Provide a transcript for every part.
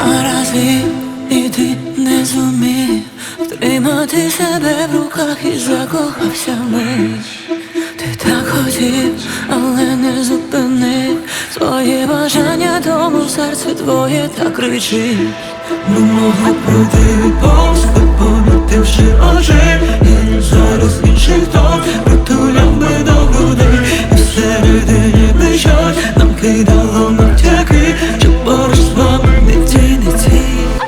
А разві і ти не зумів втримати себе в руках і закохався в мить? Ти так хотів, але не зупинив своє бажання, тому серце твоє так кричить. Ми могли пройти повз, не помітивши очей. І зараз інший хто притуляв би до грудей. І всередині би щось нам кидало натяки, що поруч з вами не ті, не ті.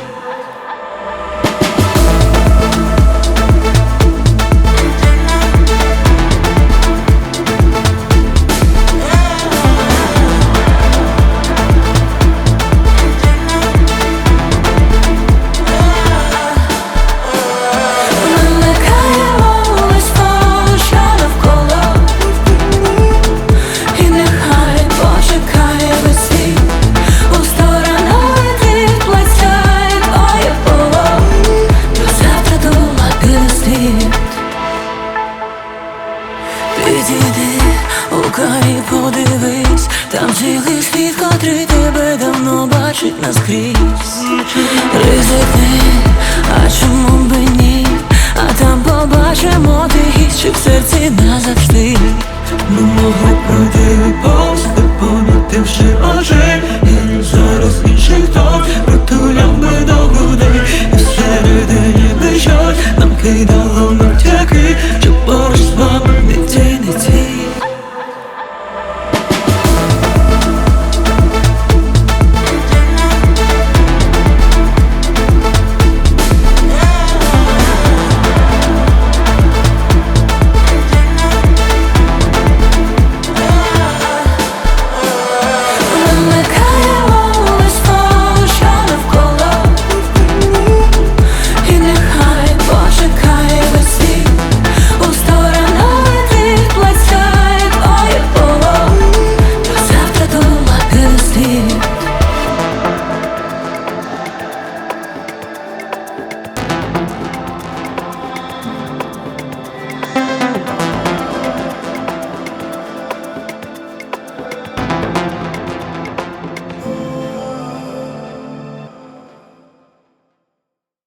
Підійди, і подивись, там цілий світ, котрий тебе давно бачить наскрізь. Ризикни, а чому би ні? А там побачимо ти гість, чи в серці назавжди. Ми могли пройти